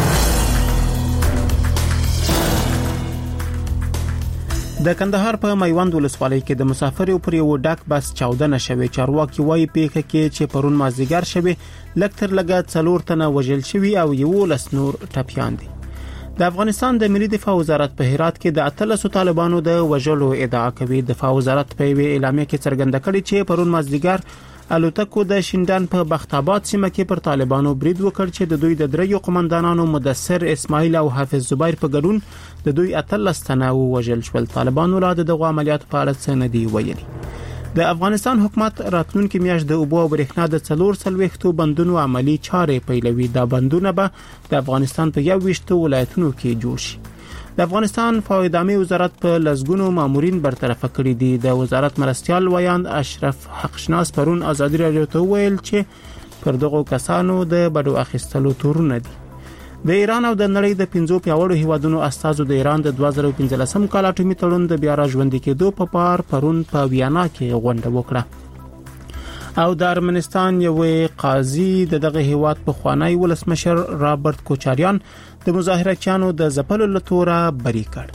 د کندهار په میوند ولسوالۍ کې د مسافرو پر یو ډاک بس چاودنه شوې. چارواکي وايي پیښه کې چې پرون مازیګر شوې لکتر لګا څلور تنه وژل شوي او یو لس نور ټپیان دي. د افغانستان د ملي دفاع وزارت په هرات کې د اتلسو طالبانو د وژلو ادعا کوي. دفاع وزارت په وی اعلامیه کې څرګنده کړی چې پرون مازیګر الوتکو د شینډان په بختاباد سیمه کې پر طالبانو برید وکړ چې د دوی د دریو قومندانانو مدثر اسماعیل او حافظ زبیر په ګډون د دوی اتلس تنه وژل شول. طالبانو لا دغه عملیات په اړه څه نه دی ویلي. د افغانستان حکومت راتلونکي میاشت د اوبو او برېښنا د څلور سلويختو بندونو عملی چارې پیلوي. دا بندونه به د افغانستان په یو ویشتو ولایتونو کې جوړ شي. د افغانستان فواد عامه وزارت په لزګونو مامورین برطرف کړي دي. د وزارت مرستيال ویاند اشرف حقشناس پرون ازادي راډیو ته ویل چې پر دغه کسانو د بډو اخیستلو تورونه دي. د ایران او د نړۍ د پنځو پیاوړو هیوادونو استازو د ایران د دوه زره پنځلسم کال اټومي تړون د بیا راژوندي کېدو په پار پرون په ویانا کې غونډه وکړه. او د ارمنستان یو قاضي د دغه هیواد په خوانی ولسمشر رابرټ کوچاریان د مظاهرچیانو د ځپلو لتوره بری کړ.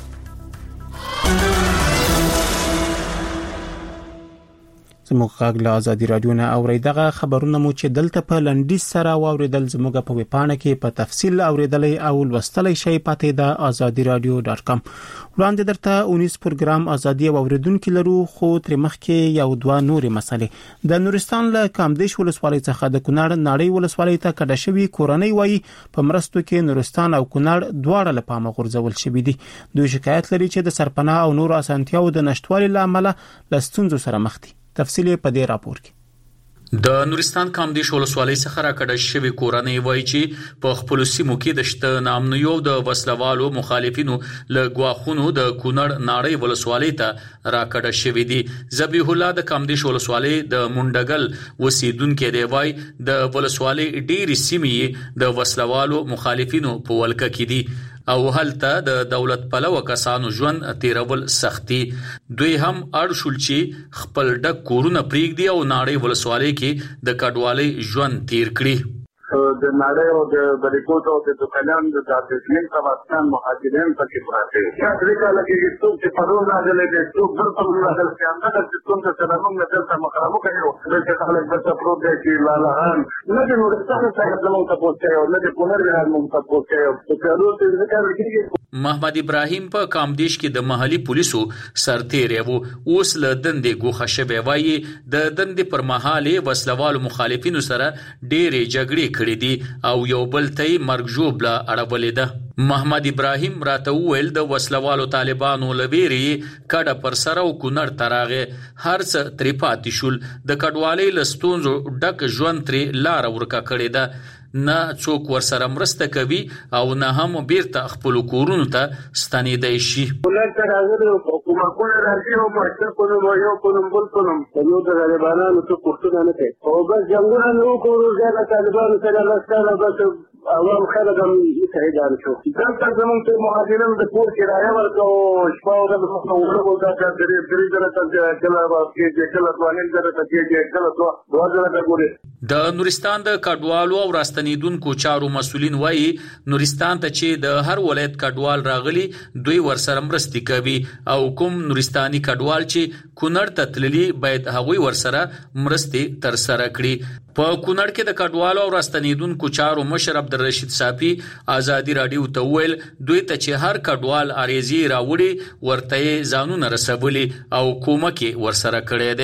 زموږ غږ له ازادي راډیو نه اوریدغه خبرونه مو چې دلته په لنډیز سره واوریدل زموږ په ویبپاڼه کې په تفصیل اوریدلای او لوستلای شئ پاتې د ازادي رادیو ډاټ کام. وړاندې درته اونیس پروګرام ازادي اوریدونکو لرو خو تر مخکې یو دوه نورې مسلې. د نورستان له کامدیش ولسوالۍ څخه د کونړ ناړۍ ولسوالۍ ته کډه شوی کورنۍ وایي په مرستو کې نورستان او کونړ دواړه لپاره غورځول شوی دي. دوی شکایت لري چې د سرپناه او نور اسانتیاو د نشټوالي لامل لستونزو سره مخ دي. تفصیل په دې راپور کې. د نورستان کامدیش ولسوالۍ څخه راکړه شوی کورنۍ وایي چې په خپل سیمو کې د شته نامنیو د وسلوالو مخالفینو له غواخونو د کونړ ناړۍ ولسوالۍ ته راکړه شوی دي. ذبیح الله د کامدیش ولسوالۍ د منډګل وسیدونکو دی وایي د ولسوالۍ ډېری سیمې د وسلوالو مخالفینو په ولکه کې دي او هلته د دولت پلوه کسانو ژوند تیرول سختي. دوی هم اړ شول چې خپل ډک کورونه پریږدي او ناړۍ ولسوالۍ کې د کډوالۍ ژوند تیر کړي. د نړۍ او د بریکوټ او د دکانان د داتسمن تماسان مهاجرین پکې پراته دي. چې افریقا لکه څوک چې پرون راغلي دي څوک بل څه راغلي چې هغه د څوک سره موږ دلته مخامخ کړو چې خلک بس پروت دي چې لالهان نه د نورستان څخه زموږ ته پوښتنه او نه د کونړ ولایت موږ ته پوښتنه په کلو ته ذکر کیږي. محمد ابراهیم په کامدیش کې د محلي پولیسو سرتیری وو. اوس له دندې ګوښه شوی وایي د دندې پر مهال وسلوالو مخالفینو سره ډېرې جګړې کړې دي او یو بل ته مرګ ژوبله اړولې ده. محمد ابراهیم راته وویل د وسلوالو طالبانو لویری کډه پر سره او کونړ تراغه هر څه تری پاتې شول. د کډوالۍ لستونزو ډک ژوند تری لار ورکا کړې ده. نه څوک ورسره مرسته کوي او نه هم بیرته خپل کورونو ته ستنېدای شي. ولکه راغلي حکومتونه راځي او مشر کوم یو کوم بل کوم نو د طالبانو څخه پورته نه کوي او بس جنگونه نو کوو ځکه طالبانو سره لاسته بس عوام خلک هم شهیدان شو. دلته زموږ ته مهاجرین د کور کرایه ورکړو شپه او ورځ په ورغو دا چې درې درې ځله ته کله واقعي چې کله ځوانین سره ته چې کله دوه ځله ګوري. د نورستان د کډوالو او راستنیدونکو چارو مسولین وایي نورستان ته چې د هر ولایت کډوال راغلي دوی ورسره مرستي کوي او کوم نورستاني کډوال چې کونړ ته تللي باید هغوی ورسره مرستي تر سره کړي. په کونړ کې د کډوالو او راستنیدونکو چارو مشر عبدالرشید صافي ازادي راډیو ته ویل دوی ته چې هر کډوال اړیزي راوړي ورته ځانونه رسولي او کومک ورسره کړی دی.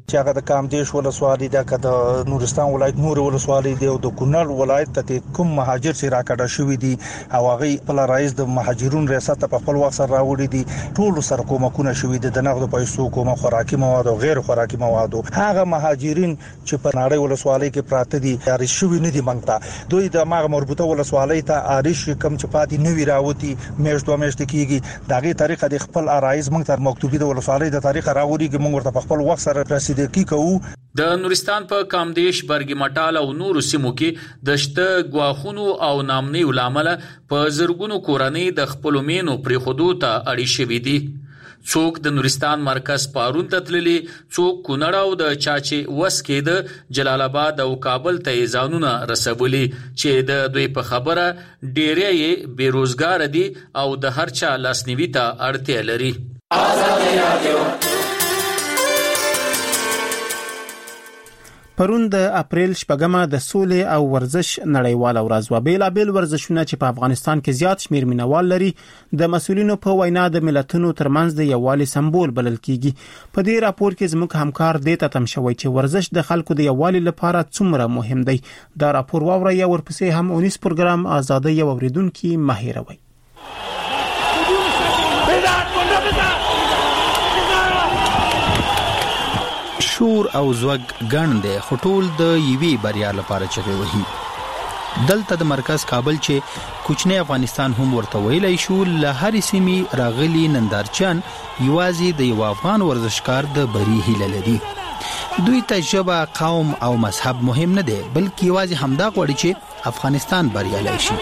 چې هغه د کامدیش ولسوالۍ د کده نورستان ولایت نور ولسوالۍ دی او د کونړ ولایت ته کوم مهاجر چې راکړه شوې دي او هغه خپل رئیس د مهاجرون ریاست په خپل وخت سره راوړي دي ټول سره کومکونه شوې دي د نغد پیسو کومه خوراکي مواد او غیر خوراکي مواد. هغه مهاجرین چې په نړۍ ولسوالۍ کې پراته دي یاري شوې نه دي منګتا دوی د ماغه مربوطه ولسوالۍ ته آریش کم چې پاتې نوی راوتی میاشت دوه میاشت کېږي دغه طریقه د خپل ارایز موږ تر مکتوبي د ولسوالۍ د طریقه راوړي موږ ورته په خپل وخت سره رسیدګي کوو. د نورستان په کامدیش برګی مټال او نور سیمو کې د شته غواخونو او نامني علامه په زرګونو کورنۍ د خپل مینو پرې خودو ته اړې شوې دي. څوک د نورستان مرکز پارون ته تللي څوک کونړ او د چاچي وس کې د جلال آباد او کابل ته ځانونه رسولي چې د دوی په خبره ډېرې بیروزګار دي او د هر چا لاسنیوي ته اړتیا لري. پرون د اپریل شپږمه د سولې او ورزش نړیواله ورځ و. بیلابیل ورزشونه چې په افغانستان کې زیات شمیر مینوال لري د مسؤلینو په وینا د ملتونو ترمنځ د یووالي سمبول بلل کیږي. په دې راپور کې زموږ همکار دې ته تم شوی چې ورزش د خلکو د یووالي لپاره څومره مهم دی. دا راپور واوري یا ورپسې هم اونیس پروګرام آزادۍ او اوریدونکو مهیروي. شور او زوګ ګڼ دی خټول د یوې بریا لپاره چغې وهي. دلته د مرکز کابل چې کوچنی افغانستان هم ورته ویلای شو له هرې سیمې راغلي نندارچیان یوازې د یو افغان ورزشکار د بری هیله لري. دوی ته ژبه قوم او مذهب مهم نه دی بلکې یوازې همدا غواړي چې افغانستان بریالی شي.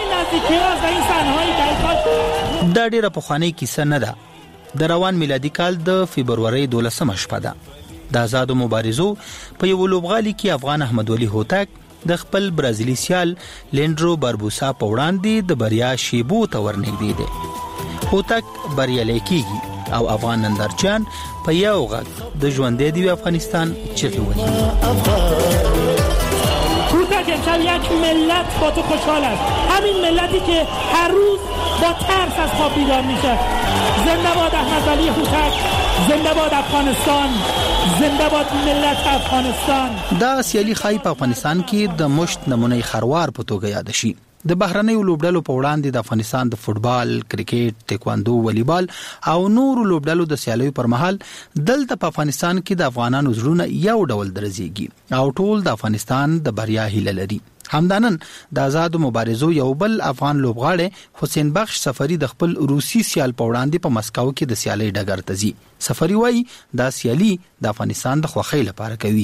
دا ډیره پخوانۍ کیسه نه ده. د روان میلادي کال د فبرورۍ دولسمه شپه ده. د آزادو مبارزو په یو لوبغالي کې افغان احمد ولی هوتک د خپل برازیلی سیال لیندرو باربوسا په وړاندې د بریا شیبو ته ورنږدې دی. هوتک بریالی کیږي او افغان نندارچیان په یو غږ د ژوندې دی افغانستان چغې وهي. هوتک امشب یک ملت با تو خوشحال است. همین ملتی که هر روز با ترس از خواب بیدار میشه. زنده باد احمد ولی هوتک، زنده باد افغانستان، زنده باد ملت افغانستان. دا سیالي خای په افغانستان کې د مشت نمونه خروار په توګه یاد شي. د بهرنیو لوبډلو په وړاندې د افغانستان د فوتبال، کرکټ، تایکواندو، والیبال او نورو لوبډلو د سیالیو پر مهال دلته په افغانستان کې د افغانانو زړونه یو ډول درځيږي او ټول د افغانستان د بریا هیله لري. همدانن د آزادو مبارزو یو بل افغان لوبغاړی حسین بخش سفری د خپل روسي سیال په وړاندې په مسکو کې د سیالۍ ډګر ته ځي. سفری وایي دا سیالي د افغانستان د خوښۍ لپاره کوي.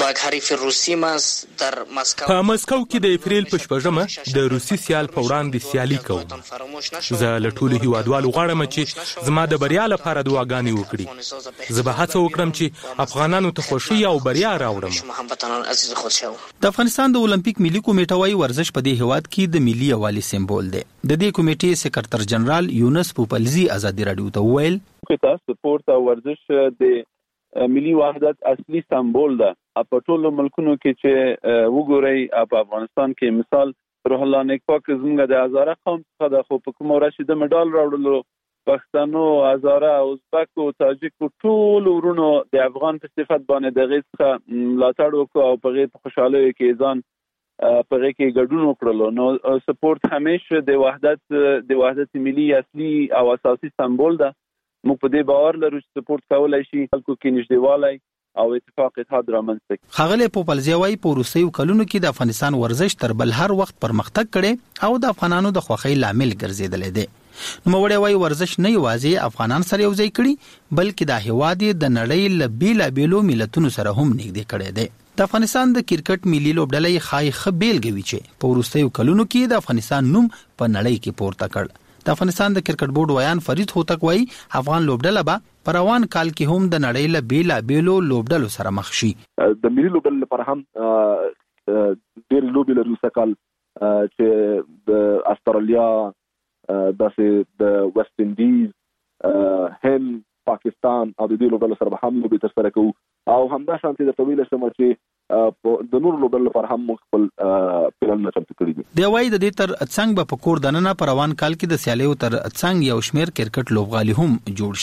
په مسکو کې د اپریل په شپږمه د روسي سیال په وړاندې سیالي کوم. زه له ټولو هیوادوالو غواړم چې زما د بریا لپاره دعاګانې وکړي. زه به هڅه وکړم چې افغانانو ته خوښي او بریا راوړم. د افغانستان د اولمپیک ملي کمیټه وايي ورزش په دې هیواد کې د ملي یووالي سمبول دی. د دې کمیټې سکرټر جنرال یونس پوپلزي ازادي رادیو ته وویل چې سپورت او ورزش د ملي وحدت اصلي سمبول ده. په ټولو ملکونو کې چې وګورئ په افغانستان کې مثال روح الله نیکپاک زموږ د هزاره قوم څخه د خو په کوم راشي د مډال راوړلو پښتنو، هزاره، ازبک او تاجک ټول ورونو د افغان په صفت باندې د غیڅ څخه ملاتړ وکړو او په غیږ خوشاله کې ځان په غیږ کې ګډون وکړلو. نو سپورت همیشه د وحدت د وحدت ملي اصلي او اساسي سمبول ده. موږ په دې باور لرو چې سپورت کولای شي خلکو کې نږدېوالی او اتفاق اتحاد رامنځته کړي. ښاغلی پوپلزي وایي په وروستیو کلونو کې د افغانستان ورزش تر بل هر وخت پرمختګ کړي او د افغانانو د خوښۍ لامل ګرځېدلی دی. نوموړی وایي ورزش نه یوازې افغانان سره یو ځای کړي بلکې دا هیواد د نړۍ له بیلابیلو ملتونو سره هم نږدې کړی دی. د افغانستان د کرکټ ملي لوبډله ښایي ښه بیلګه وي چې په وروستیو کلونو کې د افغانستان نوم په نړۍ کې پورته کړ. د افغانستان د کرکټ بورډ ویان فرید هوتک وایي افغان لوبډله به په روان کال کې هم د نړۍ له بیلابیلو لوبډلو سره مخ شي. د ملي لوبډلو لپاره هم ډېر لوبې لري وسکل چې د استرالیا، داسې د ویسټ انډیز، هند، پاکستان او د دې لوبډلو سره هم لوبې ترسره کوو او همدا شانتي د طویل شمه چې د نور لوبډلو لپاره هم خپل پلانونه چمتو کړي دي. دی وايي د دې تر څنګ به په کور دننه په روان کال کې د سیالیو تر څنګ یو شمیر کرکټ لوبغالي هم جوړ شي.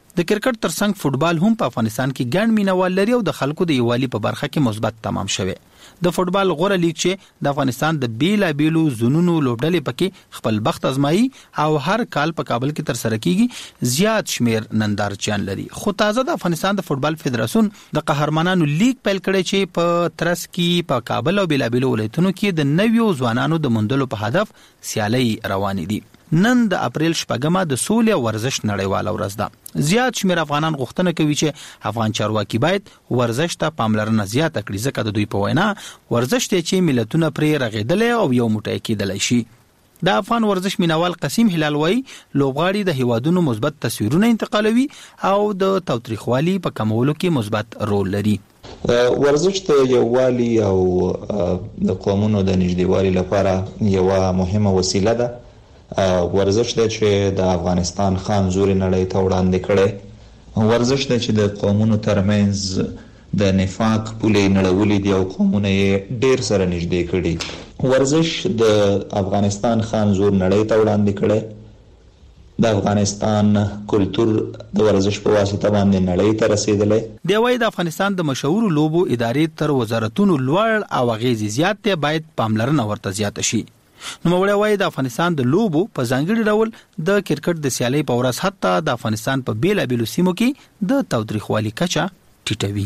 د کرکټ ترڅنګ فوتبال هم په افغانستان کې ګڼ مینوال لري او د خلکو د یووالي په برخه کې مثبت تمام شوی. د فوتبال غوړه لیګ چې د افغانستان د بیلا بیلو زونونو لوبډلې پکې خپل بخت ازمایي او هر کال په کابل کې تر سره کیږي زیات شمیر نندارچیان لري. خو تازه د افغانستان د فوتبال فدراسیون د قهرمانانو لیګ پیل کړی چې په ترڅ کې په کابل او بیلا بیلو ولایتونو کې د نویو ځوانانو د موندلو په هدف سیالي روان دي. نن د اپریل شپږمه د سولې او ورزش نړیواله ورځ ده. زیات شمیر افغانان غوښتنه کوي چې افغان چارواکي باید ورزش ته پاملرنه زیاته کړي ځکه د دوی په وینا ورزش ته چې ملتونه پرې رغېدلې او یو موټی کېدلی شي. د افغان ورزش مینوال قسیم هلال وایي لوبغاړي د هیوادونو مثبت تصویرونه انتقالوي او د تاوتریخوالي په کمولو کې مثبت رول لري. ورزش د یووالي او د قومونو د نږدېوالي لپاره یوه مهمه وسیله ده. ورزش دی چې د افغانستان خان زوري نړۍ ته وړاندې کړي. ورزش دی چې د قومونو ترمنځ د نفاق پولې نړولې دي او قومونه یې ډیر سره نږدې کړي. ورزش د افغانستان خان زور نړۍ ته وړاندې کړي. د افغانستان کلتور د ورزش په واسطه باندې نړۍ ته رسیدلی. دی وايي د افغانستان د مشهور لوبو ادارې تر وزارتونو لوړ او اغیزې زیات دی باید پاملرنه ورته زیاته شي. نو موږ وایي د افغانستان د لوبو په ځانګړي ډول د کرکټ د سیالۍ په ورځ حتی د افغانستان په بیلا بیلو سیمو کې د تاوتریخوالي کچه ټیټوي.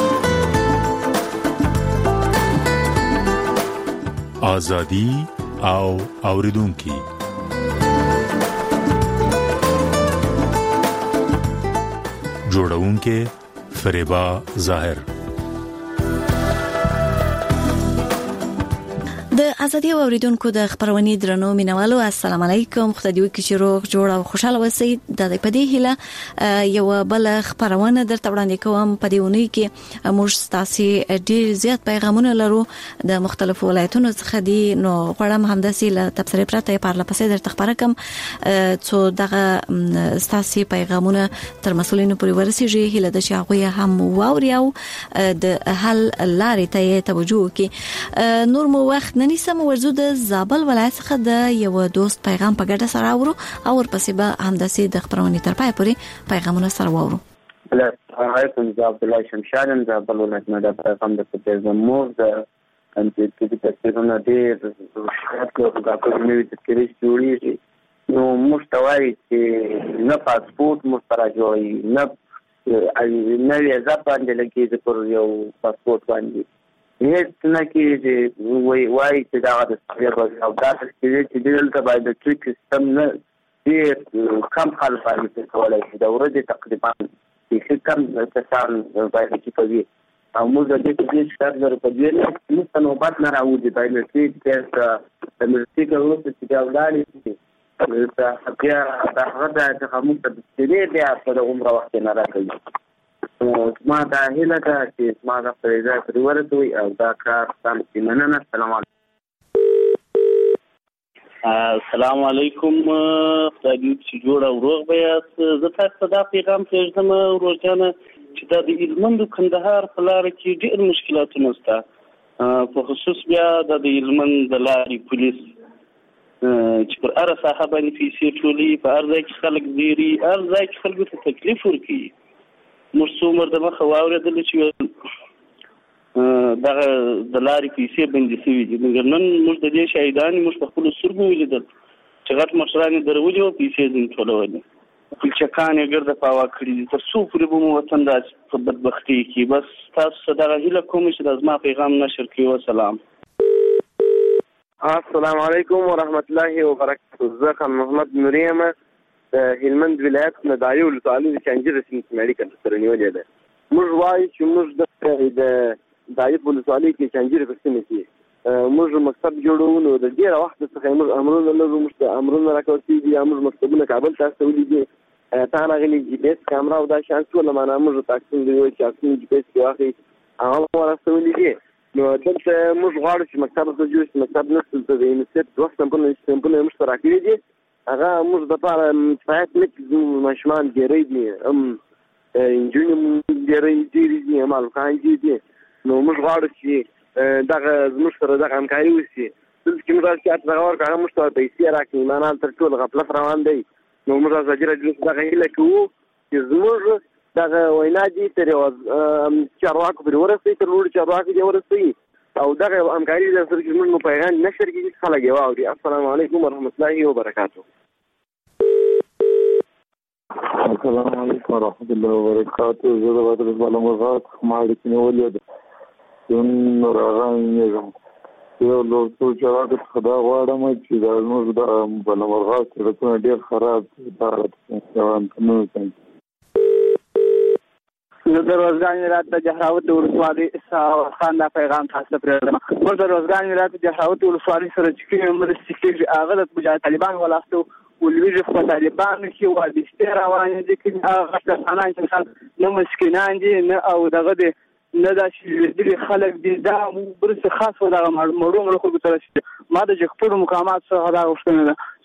ازادي او اوریدونکو جوړونکو فریبا ظاهر. د ازادي اوریدونکو د خبرونې درنو مینوالو السلام علیکم. خدای دې وکړي چې روغ جوړ او خوشاله اوسئ. د دې په دې هیله یو بل خبرونه درته وړاندې کوم. په دې ونی کې موږ تاسو ډیر زیات پیغامونه لرو د مختلفو ولایتونو څخه دي. نو غواړم همداسې له تبصرې پرته په اړه پسې درته خبره کوم څو دغه تاسو پیغامونه تر مسولینو پورې ورسیږي. هیله ده چې هغه هم واوري او د حل لارې ته توجه وکړي. نور مو وخت نیسم ورزو د زابل ولایت څخه د یو دوست پیغام په ګډه سره اورو او ورپسې به همداسې د خبرونې تر پای پورې پیغامونه سره واورو. السلام علیکم. زه عبدالله شمشاد زابل ولایت نه د پیغام د زموږ د انټي تصویرونه ډېر شاته او د کومې تذکرې جوړېږي. نو موږ ته وایي چې نه پاسپورت موږ سره جوړوي نه نه ویزه باندې لګېږي پر یو پاسپورت باندې هیڅ نه کېږي. وایي وایي چې دغه د سویا او دا چې دلته باید د ټریک سیستم نه ډېر کم خلک باندې کولی شي. د ورځې تقریبا بیخي کم کسان باید چې او موږ د دې په دې شکایت لرو په دې نه موږ ته نوبت نه راوځي بایومټریک ټیسټ د ملتیک وروسته چې دا ولاړې شي دا بیا دا هغه د موږ ته د سپینې بیا په عمره وخت نه راکوي. ما دا هیله ده چې ما دا فریضه پرې ورسوي او دا کار سم شي. مننه. السلام علیکم. السلام علیکم. خدای دې چې جوړ او روغ به یاست. زه تاسو ته دا پیغام پرېږدم ورورجانه چې دا د هلمند او کندهار په لاره کې ډېر مشکلاتونه شته. په خصوص بیا د هلمند د لارې پولیس چې پر هره ساحه باندې پیسې ټولوي، په هر ځای کې خلک ځیري، هر ځای کې خلکو ته تکلیف ورکوي. موږ څو عمر د مخه واورېدل چې دغه د لارې پیسې بندې شوي دي. مګر نن موږ د دې شاهدان موږ په خپلو سترګو ولیدل چې غټ مشران یې درولي او پیسې ځینې ټولولې. پلچکان یې ګرده پاوا کړي دي. تر څو پورې به مو وطن داسې په بدبختي کې. بس تاسو ته دغه هیله کوم چې د زما پیغام نشر کړي. وسلام. السلام علیکم ورحمت الله وبرکاته. زه خان محمد نوري یم د هلمند ولایت نه د ایو ولسوالۍ د چنجره سیمې میډیکل سره نیولې ده. موږ وایو چې موږ د د ایو ولسوالۍ کې چنجره په سیمه کې موږ مکتب جوړو. نو د ډېره وخت څخه موږ امرونه لرو. موږ امرونه راکول کېږي. موږ مکتبونه کابل ته استولي تا راغلي جی پی ایس کیمرا او دا شان ټول معنا موږ تاکسین دی چې اکسین جی پی ایس کې واخلي هغه ورسولي دي. نو دلته موږ غواړو چې مکتب ته جوړ شي. مکتب نشته د یونیسيټ دوه سمبل سمبل موږ سره کړی دي. هغه موږ د پاره فایت لیک مشمان ګری دي ام انجینیر ګری دي مال خان دي. نو موږ غواړو چې دغه موږ سره دغه همکاري وشي. دلته کې موږ چې هغه ورکړه موږ ته پیسې راکړي معنا تر ټول غفلت روان دی. نو موږ ازادي راډیو دغه هیله کوو چې زموږ دغه وینا دي تر چارواکو پورې ورسوي، تر لوړو چارواکو دې ورسوي او دغه همکاري د سره چې موږ پیغام نشر کړي خلک یې واوري. السلام علیکم ورحمت الله وبرکاته. السلام علیکم ورحمت الله وبرکاته. زه د بدر بالمغات مالک نیولې ده نو راغایم یو لوړ چارواکو خدا غواړم چې دا نور د بالمغات سره ډېر خراب دي روان نو څنګه زه د روزګان ولایت د جهراوت ولسوالۍ خان دا پیغام تاسو ته پرېږدم. موږ د روزګان ولایت د جهراوت ولسوالۍ سره چې کومې مرستې کېږي هغه د مجاهد طالبان ولاسته ولویږي خو طالبانو کې وادستې روانې دي چې هغه کسانان چې مثلا نه مسکینان دي نه او دغه دي نه داسې لوېدلي خلک دي دا برسې خاص و دغه مړو مړو خلکو ته رسېږي. ما د جګپوړو مقامات څخه دا غوښتنه ده